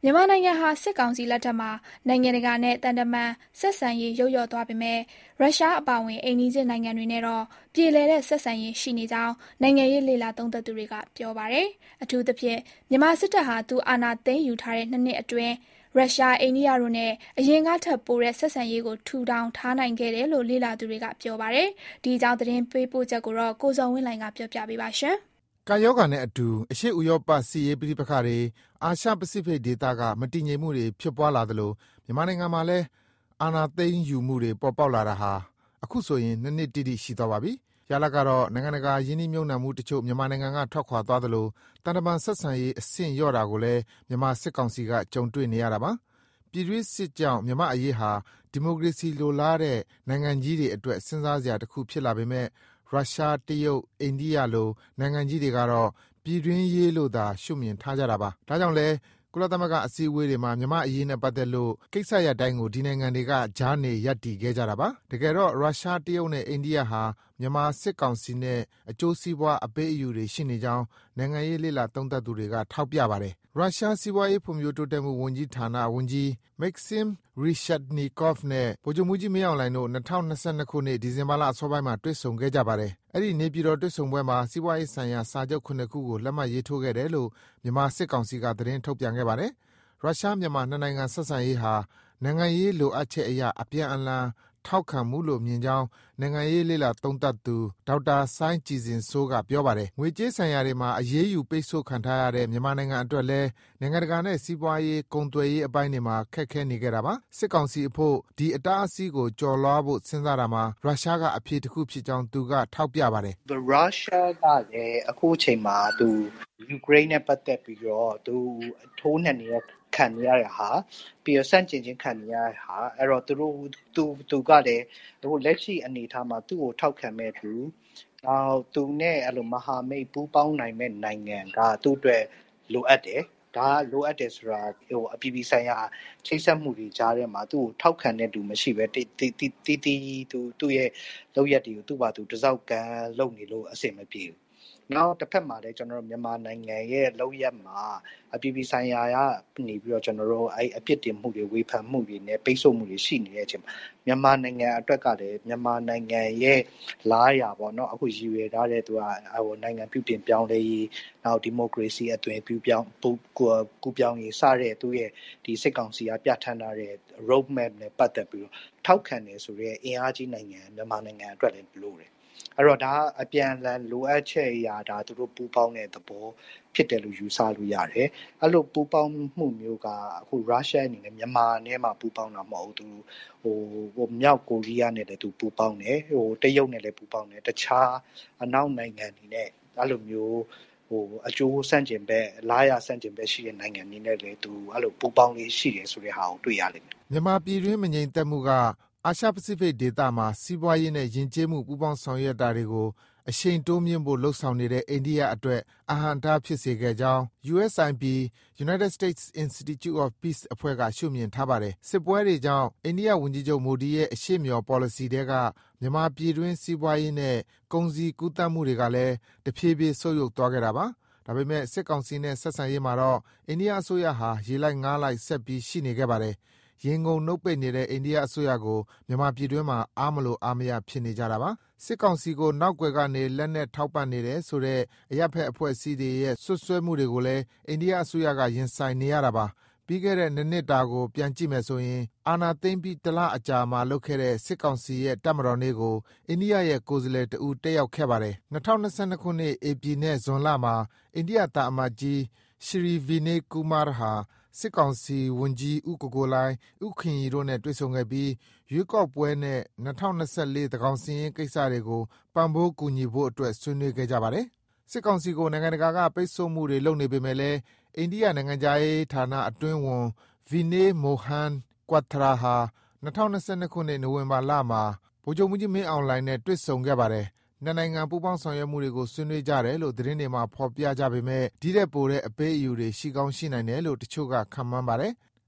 မြန်မာနိုင်ငံဟာစစ်ကောင်စီလက်ထက်မှာနိုင်ငံတကာနဲ့သံတမန်ဆက်ဆံရေးယုတ်လျော့သွားပေမဲ့ရုရှားအပါအဝင်အိမ်နီးချင်းနိုင်ငံတွေနဲ့တော့ပြေလည်တဲ့ဆက်ဆံရေးရှိနေကြောင်းနိုင်ငံရေးလေ့လာသုံးသပ်သူတွေကပြောပါတယ်။အထူးသဖြင့်မြန်မာစစ်တပ်ဟာသူအာဏာသိမ်းယူထားတဲ့2 နှစ်အတွင်းရုရှားအိန္ဒိယတို့နဲ့အရင်ကထပ်ပိုတဲ့ဆက်ဆံရေးကိုထူထောင်ထားနိုင်ခဲ့တယ်လို့လေ့လာသူတွေကပြောပါတယ်။ဒီအကြောင်းသတင်းပေးပို့ချက်ကိုတော့ကိုဇော်ဝင်းလှိုင်ကပြောပြပေးပါရှင်။ကပ်ရောဂါနဲ့အတူအရှေ့ဥရောပစစ်ရေးပဋိပက္ခတွေအာရှပစိဖိတ်ဒေသကမတည်ငြိမ်မှုတွေဖြစ်ပွားလာသလိုမြန်မာနိုင်ငံမှာလည်းအာဏာသိမ်းယူမှုတွေပေါ်ပေါက်လာတာဟာအခုဆိုရင်2 နှစ်တိတိရှိသွားပါပြီ။ရလဒ်ကတော့နိုင်ငံတကာယင်းနှိမ့်မြုပ်နှံမှုတချို့မြန်မာနိုင်ငံကထွက်ခွာသွားသလိုတန်တမန်ဆက်ဆံရေးအဆင့်လျော့တာကိုလည်းမြန်မာစစ်ကောင်စီကကြုံတွေ့နေရတာပါ။ပြည်တွင်းစစ်ကြောင့်မြန်မာအရေးဟာဒီမိုကရေစီလိုလားတဲ့နိုင်ငံကြီးတွေအတွက်စဉ်းစားစရာတစ်ခုဖြစ်လာပေမဲ့ရုရှား၊တရုတ်၊အိန္ဒိယလိုနိုင်ငံကြီးတွေကတော့ပြည်တွင်းရေးလို့သာရှုမြင်ထားကြတာပါ။ဒါကြောင့်လည်းကုလသမဂ္ဂအစည်းအဝေးတွေမှာမြန်မာ့အရေးနဲ့ပတ်သက်လို့ကိစ္စရပ်တိုင်းကိုဒီနိုင်ငံတွေကကြားနေရပ်တည်ခဲ့ကြတာပါ။တကယ်တော့ရုရှား၊တရုတ်နဲ့အိန္ဒိယဟာမြန်မာစစ်ကောင်စီနဲ့အကျိုးစီးပွားအပေးအယူတွေရှိနေကြောင်းနိုင်ငံရေးလေ့လာသုံးသပ်သူတွေကထောက်ပြပါတယ်။ရုရှားစီးပွားရေးဖွံ့ဖြိုးတိုးတက်မှုဝန်ကြီးဌာနဝန်ကြီး Maxim Reshetnikov နဲ့ဗိုလ်ချုပ်မှူးကြီးမင်းအောင်လှိုင်တို့2022ခုနှစ်ဒီဇင်ဘာလအစောပိုင်းမှာတွေ့ဆုံခဲ့ကြပါတယ်။အဲဒီနေပြည်တော်တွေ့ဆုံပွဲမှာစီးပွားရေးဆိုင်ရာစာချုပ်7ခုကိုလက်မှတ်ရေးထိုးခဲ့တယ်လို့မြန်မာစစ်ကောင်စီကသတင်းထုတ်ပြန်ခဲ့ပါတယ်။ရုရှားမြန်မာနှစ်နိုင်ငံဆက်ဆံရေးဟာနိုင်ငံရေးလိုအပ်ချက်အရအပြန်အလှန်ထောက်ခံမှုလို့မြင်ကြောင်းနိုင်ငံရေးလေ့လာသုံးသပ်သူဒေါက်တာစိုင်းကြည်ဇင်စိုးကပြောပါတယ်။ငွေကြေးဆိုင်ရာတွေမှာအရေးယူပိတ်ဆို့ခံထားရတဲ့မြန်မာနိုင်ငံအတွက်လည်းနိုင်ငံတကာနဲ့စီးပွားရေးကုန်သွယ်ရေးအပိုင်းတွေမှာခက်ခဲနေခဲ့တာပါ။စစ်ကောင်စီအဖို့ဒီအတားအဆီးကိုကျော်လွှားဖို့စဉ်းစားတာမှာရုရှားကအဖြေတစ်ခုဖြစ်ကြောင်းသူကထောက်ပြပါတယ်။ရုရှားကလည်းအခုအချိန်မှာသူယူကရိန်းနဲ့ပတ်သက်ပြီးတော့သူထိုးနှက်နေတဲ့ခံနေရတဲ့ဟာပြီးတော့စန့်ကျင်ခြင်းခံနေရတဲ့ဟာအဲ့တော့သူကလည်းအခုလက်ရှိအနေအထားမှာသူ့ကိုထောက်ခံမဲ့သူသူနဲ့အဲ့လိုမဟာမိတ်ပူးပေါင်းနိုင်မဲ့နိုင်ငံကသူ့အတွက်လိုအပ်တယ်ဒါလိုအပ်တယ်ဆိုတာအပြည်ပြည်ဆိုင်ရာချိတ်ဆက်မှုတွေကြားထဲမှာသူ့ကိုထောက်ခံတဲ့သူမရှိပဲသူ့ရဲ့လုပ်ရက်တွေကိုသူ့ဘာသူတစောက်ကန်လုပ်နေလို့အဆင်မပြေဘူးနောက်တစ်ဖက်မှာလည်းကျွန်တော်တို့မြန်မာနိုင်ငံရဲ့လုပ်ရက်မှာအပြည်ပြည်ဆိုင်ရာကနေပြီးတော့ကျွန်တော်တို့အဲ့အပြစ်တင်မှုတွေဝေဖန်မှုတွေနဲ့ပိတ်ဆို့မှုတွေရှိနေတဲ့အချိန်မှာမြန်မာနိုင်ငံအတွက်ကလည်းမြန်မာနိုင်ငံရဲ့လားရာပေါ့နော်အခုရည်ရွယ်ထားတဲ့သူကနိုင်ငံပြုပြင်ပြောင်းလဲရေးနောက်ဒီမိုကရေစီအသွင်ပြုပြောင်းကူပြောင်းရေးစတဲ့သူရဲ့ဒီစစ်ကောင်စီကပြဋ္ဌာန်းထားတဲ့ road map နဲ့ပတ်သက်ပြီးတော့ထောက်ခံတယ်ဆိုရဲအင်အားကြီးနိုင်ငံမြန်မာနိုင်ငံအတွက်လည်းလို့တယ်အဲ့တော့ဒါအပြန်အလှန်လိုအပ်ချက်အရာဒါသူတို့ပူးပေါင်းတဲ့သဘောဖြစ်တယ်လို့ယူဆလို့ရတယ်အဲ့လိုပူးပေါင်းမှုမျိုးကအခုရုရှားအနေနဲ့မြန်မာနဲ့မှပူးပေါင်းတာမဟုတ်သူမြောက်ကိုရီးယားနဲ့လည်းသူပူးပေါင်းတယ်တရုတ်နဲ့လည်းပူးပေါင်းတယ်တခြားအနောက်နိုင်ငံတွေနဲ့အဲ့လိုမျိုးအကျိုးဆန့်ကျင်ဘက်လားရဆန့်ကျင်ဘက်ရှိတဲ့နိုင်ငံတွေနဲ့လည်းသူအဲ့လိုပူးပေါင်းလေးရှိတယ်ဆိုတဲ့ဟာကိုတွေ့ရလိမ့်မယ်မြန်မာပြည်တွင်းမငြိမ်သက်မှုကအာရှပစိဖိတ်ဒေသမှာစီးပွားရေးနဲ့ယဉ်ကျေးမှုပူးပေါင်းဆောင်ရွက်တာတွေကိုအရှိန်တိုးမြှင့်ဖို့လှုံ့ဆော်နေတဲ့အိန္ဒိယအတွက်အဟန့်အတားဖြစ်စေခဲ့ကြောင်း USIP United States Institute of Peace အဖွဲ့ကရှုမြင်ထားပါတယ်။စစ်ပွဲတွေကြောင့်အိန္ဒိယဝန်ကြီးချုပ်မိုဒီရဲ့အရှေ့မျှော် policy ထဲကမြန်မာပြည်တွင်းစီးပွားရေးနဲ့ကုန်စည်ကူးသန်းမှုတွေကလည်းတဖြည်းဖြည်းဆုတ်ယုတ်သွားခဲ့တာပါ။ဒါပေမဲ့စစ်ကောင်စီနဲ့ဆက်ဆံရေးမှာတော့အိန္ဒိယအစိုးရဟာရေလိုက်ငါးလိုက်ဆက်ပြီးရှိနေခဲ့ပါတယ်။ရင်ငုံနှုတ်ပိတ်နေတဲ့အိန္ဒိယအစိုးရကိုမြန်မာပြည်တွင်းမှာအားမလို့အားမရဖြစ်နေကြတာပါစစ်ကောင်စီကိုနောက်ွယ်ကနေလက်နက်ထောက်ပံ့နေတယ်ဆိုတဲ့အရပ်ဖက်အဖွဲ့အစည်းတွေရဲ့ဆွဆွဲမှုတွေကိုလည်းအိန္ဒိယအစိုးရကရင်ဆိုင်နေရတာပါပြီးခဲ့တဲ့နှစ်တာကိုပြန်ကြည့်မယ်ဆိုရင်အာဏာသိမ်းပြီးတလအကြာမှာလုပ်ခဲ့တဲ့စစ်ကောင်စီရဲ့တပ်မတော်နေ့ကိုအိန္ဒိယရဲ့ကိုယ်စားလှယ်တဦးတက်ရောက်ခဲ့ပါတယ်2022ခုနှစ်ဧပြီနဲ့ဇွန်လမှာအိန္ဒိယတာအမတ်ကြီးရှရီဗီနေကူမာဟာစစ်ကောင်စီဝန်ကြီးဦးကိုကိုလိုင်းဦးခင်ရီတို့နဲ့တွေ့ဆုံခဲ့ပြီးရွေးကောက်ပွဲနဲ့2024သကောင်စင်ရေးကိစ္စတွေကိုပံ့ပိုးကူညီဖို့အတွက်ဆွေးနွေးခဲ့ကြပါတယ်။စစ်ကောင်စီကိုနိုင်ငံတကာကပိတ်ဆို့မှုတွေလုပ်နေပေမဲ့လည်းအိန္ဒိယနိုင်ငံသားရေးဌာနအတွင်းဝန်ဗီနေမိုဟန်ကွတ်ထရာဟာ2022ခုနှစ်နိုဝင်ဘာလမှာဗိုလ်ချုပ်မှူးကြီးမင်းအောင်လှိုင်နဲ့တွေ့ဆုံခဲ့ပါတယ်။နှစ်နိုင်ငံပူးပေါင်းဆောင်ရွက်မှုတွေကိုဆွေးနွေးကြတယ်လို့သတင်းတွေမှာဖော်ပြကြပေမဲ့ဒီတဲ့ပိုတဲ့အပေးအယူတွေရှိကောင်းရှိနိုင်တယ်လို့တချို့ကခန့်မှန်းပါတယ်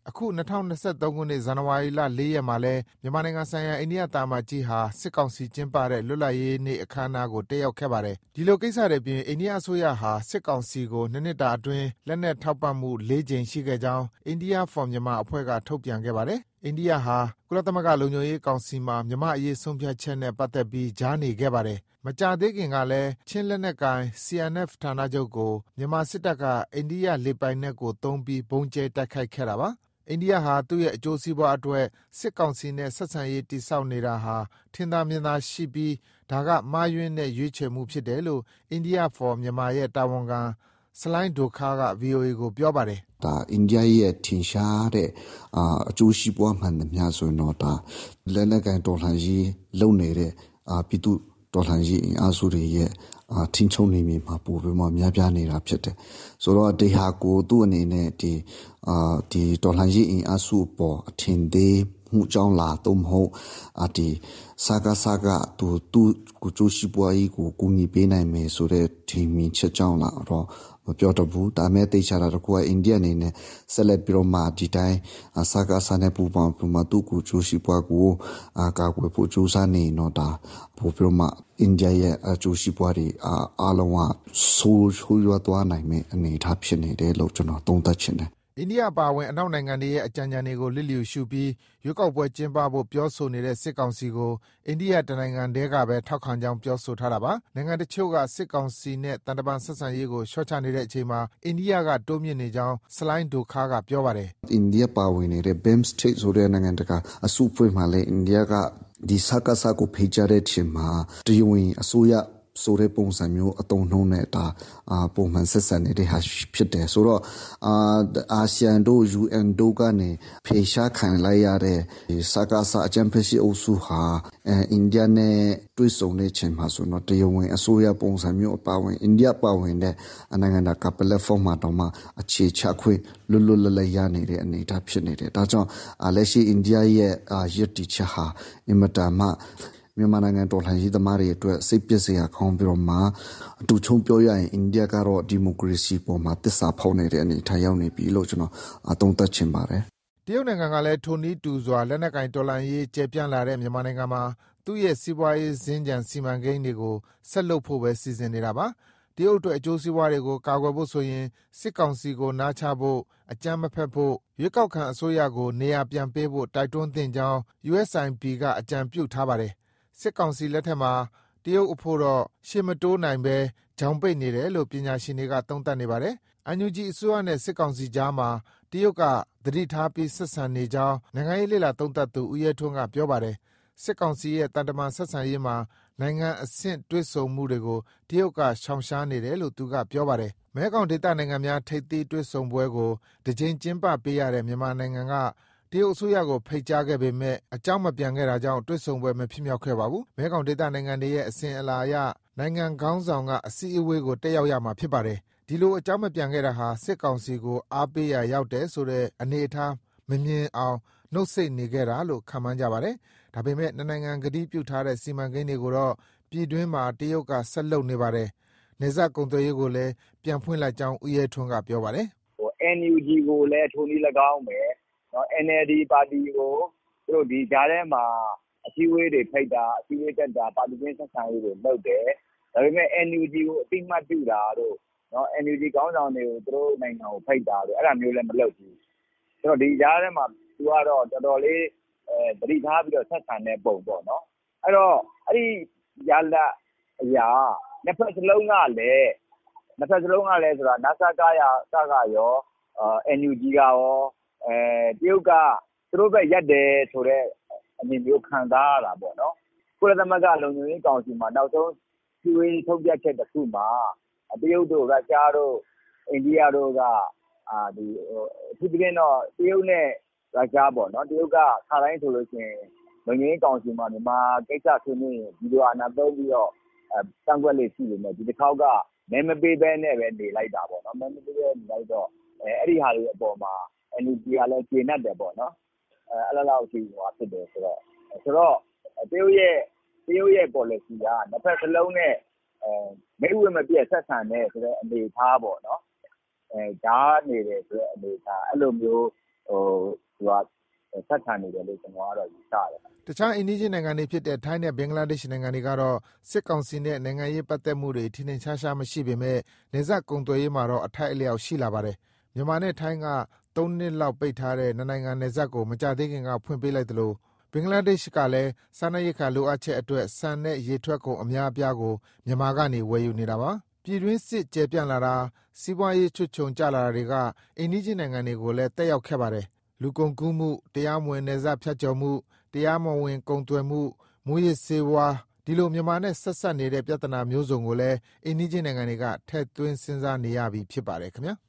အခု2023ခုနှစ်ဇန်နဝါရီလ4ရက်မှာလဲမြန်မာနိုင်ငံဆိုင်ရာအိန္ဒိယတာမကြီးဟာစစ်ကောင်စီကျင်းပတဲ့လွတ်လပ်ရေးနေ့အခမ်းအနားကိုတက်ရောက်ခဲ့ပါတယ်။ဒီလိုကိစ္စတွေပြင်အိန္ဒိယအစိုးရဟာစစ်ကောင်စီကိုနှစ်တာအတွင်းလက်နက်ထောက်ပံ့မှု4ကြိမ်ရှိခဲ့ကြောင်း India for Myanmar အဖွဲ့ကထုတ်ပြန်ခဲ့ပါတယ်။အိန္ဒိယဟာကုလသမဂ္ဂလုံခြုံရေးကောင်စီမှာမြန်မာအရေးဆုံးဖြတ်ချက်နဲ့ပတ်သက်ပြီးကြားနေခဲ့ပါတယ်။မကြာသေးခင်ကလည်းချင်းလက်နက်ကိုင် CNF ဌာနချုပ်ကိုမြန်မာစစ်တပ်ကအိန္ဒိယလေပိုင်နက်ကိုသုံးပြီးဘုံကျဲတိုက်ခိုက်ခဲ့တာပါ။အိန္ဒိယဟာသူ့ရဲ့အကျိုးစီးပွားအတွက်စစ်ကောင်စီနဲ့ဆက်ဆံရေးတည်ဆောက်နေတာဟာထင်သာမြင်သာရှိပြီးဒါကမှားယွင်းတဲ့ရွေးချယ်မှုဖြစ်တယ်လို့ India for Myanmar ရဲ့တာဝန်ခံဆလိုင်းဒိုခါက VOA ကိုပြောပါတယ်။ဒါအိန္ဒိယရဲ့ထင်ရှားတဲ့အကျိုးစီးပွားမှန်သမျှဆိုရင်တော့ဒါလက်နက်ကိုင်တော်လှန်ရေးလုပ်နေတဲ့ပြည်သူတော်လှန်ရေးအင်အားစုတွေရဲ့ထင်းချုံနေမြေမှာပို့ပြီးမှများပြားနေတာဖြစ်တယ်။ဆိုတော့ဒီဟာကိုသူ့အနေနဲ့ဒီတော်လှန်ရေးအင်အားစုပေါ်အထင်သေးမှုကြောင့်လားတော့မဟုတ်ဒီစကားသူကိုကျိုးရှိပွားရေးကိုကူညီပေးနိုင်မယ်ဆိုတဲ့ထင်မြင်ချက်ကြောင့်လားတော့မပြောတဘူးဒါမဲ့တေချာတာတကူကအိန္ဒိယအနေနဲ့ဆက်လက်ပြီးတော့မှဒီတိုင်းစကားနဲ့ပူပေါင်းပြီးမှသူ့ကိုကျိုးရှိပွားကိုကာကွယ်ဖို့ကြိုးစားနေတော့ဒါပို့ပြီးမှအိန္ဒိယရဲ့အကျိုးရှိပွားတွေအားလုံးကဆိုးရွားသွားနိုင်မယ့်အနေအထားဖြစ်နေတယ်လို့ကျွန်တော်သုံးသပ်ချင်တယ်အိန္ဒိယအပါအဝင်အနောက်နိုင်ငံတွေရဲ့အကြံဉာဏ်တွေကိုလစ်လျူရှုပြီးရွေးကောက်ပွဲကျင်းပဖို့ပြောဆိုနေတဲ့စစ်ကောင်စီကိုအိန္ဒိယတနိုင်ငံတည်းကပဲထောက်ခံကြောင်းပြောဆိုထားတာပါ။နိုင်ငံတချို့ကစစ်ကောင်စီနဲ့တန်တပန်ဆက်ဆံရေးကိုလျှော့ချနေတဲ့အချိန်မှာအိန္ဒိယကတိုးမြင့်နေကြောင်းဆလိုင်းဒိုခါကပြောပါတယ်။အိန္ဒိယပါဝင်နေတဲ့ BIM State ဆိုတဲ့နိုင်ငံတကာအစုအဖွဲ့မှာလည်းအိန္ဒိယကဒီစကားကိုဖိတ်ကြားတဲ့အချိန်မှာတရုတ်အစိုးရဆိုတဲ့ပုံစံမျိုးအတုံးနှုံးနဲ့ဒါပုံမှန်ဆက်ဆံနေတဲ့ဟာဖြစ်တယ်ဆိုတော့အာဆီယံတို့ UN တို့ကနေဖေရှားခံလိုက်ရတဲ့စကားအကြံဖက်ရှိအုပ်စုဟာအိန္ဒိယနဲ့တွေ့ဆုံတဲ့ချိန်မှာဆိုတော့တရုတ်အစိုးရပုံစံမျိုးအပါဝင်အိန္ဒိယပါဝင်တဲ့နိုင်ငံတကာ platform မှာတော့မှအခြေချခွင့်လွတ်လပ်ရနေတဲ့အနေအထားဖြစ်နေတယ်ဒါကြောင့်လက်ရှိအိန္ဒိယရဲ့ရည်တည်ချက်ဟာအင်မတန်မှမြန်မာနိုင်ငံတော်လှန်ရေးသမားတွေအတွက်စိတ်ပျက်စရာကောင်းပြီးတော့မှအတူချုံပြောရရင်အိန္ဒိယကတော့ဒီမိုကရေစီပေါ်မှာသစ္စာဖောက်နေတဲ့အနေအထားရောက်နေပြီလို့ကျွန်တော်သုံးသပ်ချင်ပါတယ်။တရုတ်နိုင်ငံကလည်းထိုနည်းတူစွာလက်နက်ကင်တော်လှန်ရေးကျေပြန့်လာတဲ့မြန်မာနိုင်ငံမှာသူ့ရဲ့စီးပွားရေးစင်ကြံစီမံကိန်းတွေကိုဆက်လုပ်ဖို့ပဲစီစဉ်နေတာပါ။တရုတ်အတွက်အကျိုးစီးပွားတွေကိုကာကွယ်ဖို့ဆိုရင်စစ်ကောင်စီကိုနားချဖို့အကြမ်းမဖက်ဖို့ရွေးကောက်ခံအစိုးရကိုနေရာပြန်ပေးဖို့တိုက်တွန်းသင့်ကြောင်း USIP ကအကြံပြုထားပါတယ်။စစ်ကောင်စီလက်ထက်မှာတရုတ်အဖို့တော့ရှေ့မတိုးနိုင်ပဲဂျောင်ပိတ်နေတယ်လို့ပညာရှင်တွေကသုံးသပ်နေပါတယ်။ NUG အစိုးရနဲ့စစ်ကောင်စီကြားမှာတရုတ်ကသတိထားပြီးဆက်ဆံနေကြောင်းနိုင်ငံရေးလေ့လာသုံးသပ်သူဦးရဲထွန်းကပြောပါတယ်။စစ်ကောင်စီရဲ့တန်တမာဆက်ဆံရေးမှာနိုင်ငံအဆင့်တွေ့ဆုံမှုတွေကိုတရုတ်ကရှောင်ရှားနေတယ်လို့သူကပြောပါတယ်။မဲခေါင်ဒေသနိုင်ငံများထိပ်သီးတွေ့ဆုံပွဲကိုတစ်ကြိမ်ကျင်းပပေးရတဲ့မြန်မာနိုင်ငံကတရုတ်အစိုးရကိုဖိတ်ကြားခဲ့ပေမဲ့အကြောင်းမပြန်ခဲ့တာကြောင့်တွေ့ဆုံပွဲမဖြစ်မြောက်ခဲ့ပါဘူး။မဲခေါင်ဒေသနိုင်ငံတွေရဲ့အစဉ်အလာအရနိုင်ငံခေါင်းဆောင်ကအစည်းအဝေးကိုတက်ရောက်ရမှာဖြစ်ပါတယ်။ဒီလိုအကြောင်းမပြန်ခဲ့တာဟာစစ်ကောင်စီကိုအားပေးရာရောက်တယ်ဆိုတဲ့အနေအထားမမြင်အောင်နှုတ်ဆိတ်နေခဲ့တာလို့ခန့်မှန်းကြပါတယ်။ဒါပေမဲ့နိုင်ငံကတိပြုထားတဲ့စီမံကိန်းတွေကိုတော့ပြည်တွင်းမှာတရုတ်ကဆက်လုပ်နေပါတယ်။နယ်စပ်ကုန်သွယ်ရေးကိုလည်းပြန်ဖွင့်လိုက်ကြောင်းဦးရဲထွန်းကပြောပါတယ်။ NUG ကိုလည်းထိုနည်း၎င်းပဲNLD ပါတီကိုသူတို့ဒီကြားထဲမှာအစည်းအဝေးတွေဖိတ်တာအစည်းအဝေးတက်တာပါတီချင်းဆက်ဆံရေးတွေလုပ်တယ်ဒါပေမဲ့ NUG ကိုအတိမတ်ပြုတာတို့NUG ခေါင်းဆောင်တွေကိုသူတို့နိုင်ငံကိုဖိတ်တာတို့အဲ့ဒါမျိုးလည်းမလုပ်ဘူးဆိုတော့ဒီကြားထဲမှာသူကတော့တော်တော်လေးသတိထားပြီးတော့ဆက်ဆံတဲ့ပုံပေါ့နော်အဲ့တော့အဲ့ဒီရလာအရာနှစ်ဖက်စလုံးကလည်းဆိုတာနစကရောNUG ကရောတရုတ်ကသူတို့ဘက်ရက်တယ်ဆိုတဲ့အနေမျိုးခံစားရတာပေါ့နော်ကုလသမဂ္ဂလုံခြုံရေးကောင်စီမှာနောက်ဆုံးစီဝေးထုတ်ပြချက်တစ်ခုမှာတရုတ်တို့ရုရှားတို့အိန္ဒိယတို့ကဒီအထူးသဖြင့်တော့တရုတ်နဲ့ရုရှားပေါ့နော်တရုတ်ကခါတိုင်းဆိုလို့ရှိရင်လုံခြုံရေးကောင်စီမှာမြန်မာကိစ္စဆွေးနွေးရင်ဒီလိုအာဏာသုံးပြီးတော့တန်ခွက်လေးရှိနေတယ်ဒီတစ်ခေါက်ကမဲမပေးဘဲနဲ့ပဲနေလိုက်တာပေါ့နော်မဲမပေးဘဲနေလိုက်တော့အဲ့ဒီဟာတွေအပေါ်မှာ NUG ကလည်းကျေနပ်တယ်ပေါ့နော်အဲ့လောက်ရှိဟိုဖြစ်တယ်ဆိုတော့တရုတ်ရဲ့ policy ကတစ်ဖက်စလုံးနဲ့မိတ်ဝတ်မပြတ်ဆက်ဆံတဲ့ဆိုတဲ့အနေအထားပေါ့နော်ဓာတ်နေတယ်ဆိုတဲ့အနေအထားအဲ့လိုမျိုးဆက်ခံနေတယ်လို့ကျွန်တော်ကတော့ယူဆတယ်တခြားအိမ်နီးချင်းနိုင်ငံတွေဖြစ်တဲ့ထိုင်းနဲ့ဘင်္ဂလားဒေ့ရှ်နိုင်ငံတွေကတော့စစ်ကောင်စီနဲ့နိုင်ငံရေးပတ်သက်မှုတွေထင်ထင်ရှားရှားမရှိပေမဲ့နယ်စပ်ကုန်သွယ်ရေးမှာတော့အထိုက်အလျောက်ရှိလာပါတယ်။မြန်မာနဲ့ထိုင်းက3 နှစ်လောက်ပိတ်ထားတဲ့နိုင်ငံနယ်စပ်ကိုမကြာသေးခင်ကဖွင့်ပေးလိုက်သလိုဘင်္ဂလားဒေ့ရှ်ကလည်းစားနပ်ရိက္ခာလိုအပ်ချက်အတွက်ဆန်နဲ့ရေထွက်ကုန်အများအပြားကိုမြန်မာကနေဝယ်ယူနေတာပါ။ပြည်တွင်းစစ်ကျယ်ပြန့်လာတာစီးပွားရေးချွတ်ချုံကျလာတာတွေကအိမ်နီးချင်းနိုင်ငံတွေကိုလည်းတက်ရောက်ခဲ့ပါတယ်။လူကုန်ကူးမှုတရားမဝင်နယ်စပ်ဖြတ်ကျော်မှုတရားမဝင်ကုန်သွယ်မှုမူးယစ်ဆေးဝါးဒီလိုမြန်မာနဲ့ဆက်စပ်နေတဲ့ပြဿနာမျိုးစုံကိုလည်းအိမ်နီးချင်းနိုင်ငံတွေကထည့်သွင်းစဉ်းစားနေရပြီဖြစ်ပါတယ်ခင်ဗျာ။